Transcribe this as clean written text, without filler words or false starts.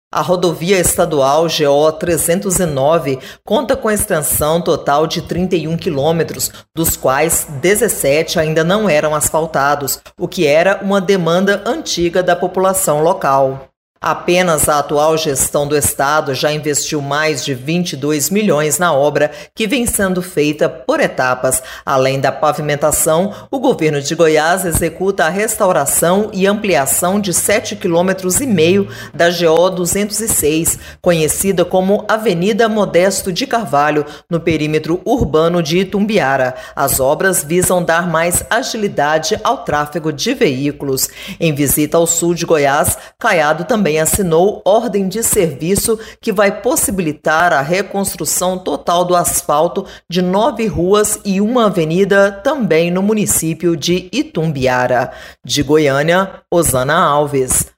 A rodovia estadual GO 309 conta com extensão total de 31 quilômetros, dos quais 17 ainda não eram asfaltados, o que era uma demanda antiga da população local. Apenas a atual gestão do estado já investiu mais de 22 milhões na obra, que vem sendo feita por etapas. Além da pavimentação, o governo de Goiás executa a restauração e ampliação de 7,5 km da GO 206, conhecida como Avenida Modesto de Carvalho, no perímetro urbano de Itumbiara. As obras visam dar mais agilidade ao tráfego de veículos. Em visita ao sul de Goiás, Caiado também assinou ordem de serviço que vai possibilitar a reconstrução total do asfalto de 9 ruas e uma avenida também no município de Itumbiara. De Goiânia, Osana Alves.